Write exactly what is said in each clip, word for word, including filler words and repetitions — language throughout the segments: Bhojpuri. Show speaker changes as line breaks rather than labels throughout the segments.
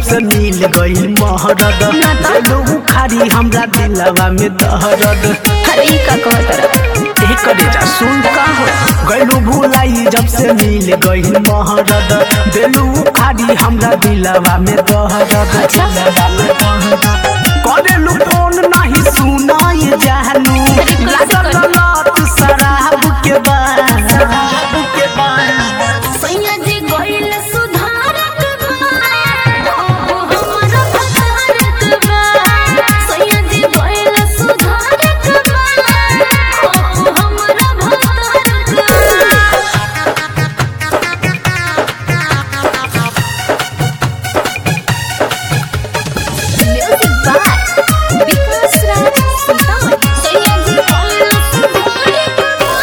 से मिल गई महरद लोग खारी हमरा दिलवा में दहरद।
अरे का कहत
ए करे जा सुन का हो गइलू भुलाई जब से मिल गई महरद देलू खारी हमरा दिलवा में दहरद।
अच्छा
करेलू फोन नहीं सुनाई जानू लागल लत शराब के बाद के बाद
सैया जी गइल सुधारक बा ओ हमरा भकारक बा सैया जी गइल सुधारक बा ओ हमरा भकारक बा। म्यूजिक बाय विकास राज सुल्तान सैया जी गइल सुधारक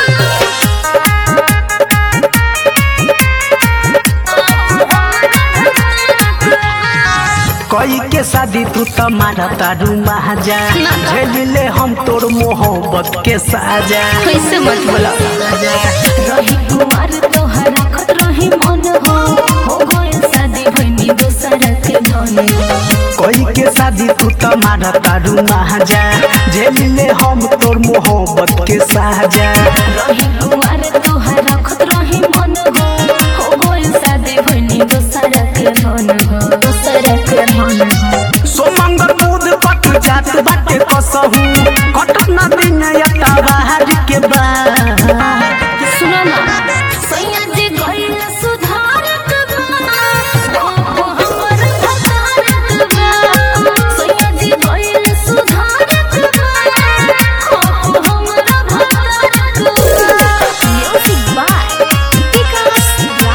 कई के शादी तू तमारा तारू महाजा झेलिले हम तोर मोहब्बत के साजा।
कैसे मत बोला रही कुमार तोहर रखत रही मन हो हो गइल शादी भइनी दोसरा के धन
कई के शादी तू तमारा तारू महाजा झेलिले हम तोर मोहब्बत के साजा।
रही कुमार तोहर रखत रही मन हो हो गइल शादी भइनी दोसरा के धन हो दोसरा के धन हो।
सोमंगर बुध पट जात बाटे कसहू कटत ना दिन यता बाहर के बाद।
सुनो ना सैया जी गइल सुधारक बा ओ हमर भकारक बा सैया जी गइल सुधारक बा ओ हमरा भकारक बा। म्यूजिक बाय विकास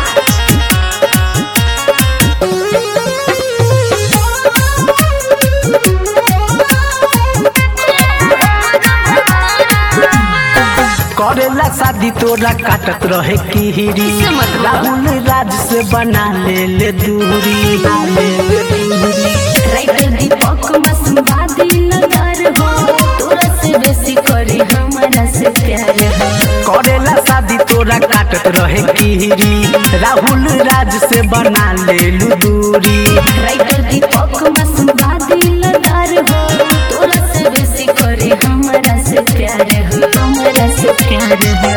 करेला शादी तोरा काटत रहे किहिरी राहुल राज से बना ले ले दूरी ले ले दूरी।
राइटर दीपक मसवादी नगर हो तोरा से बेसी करे हमरा से प्यार हो।
करेला शादी तोरा काटत रहे किहिरी राहुल राज से बना ले लू दूरी।
राइटर दीपक मसवादी नगर हो तोरा से बेसी करे हमरा से प्यार हो हमरा से प्यार हो।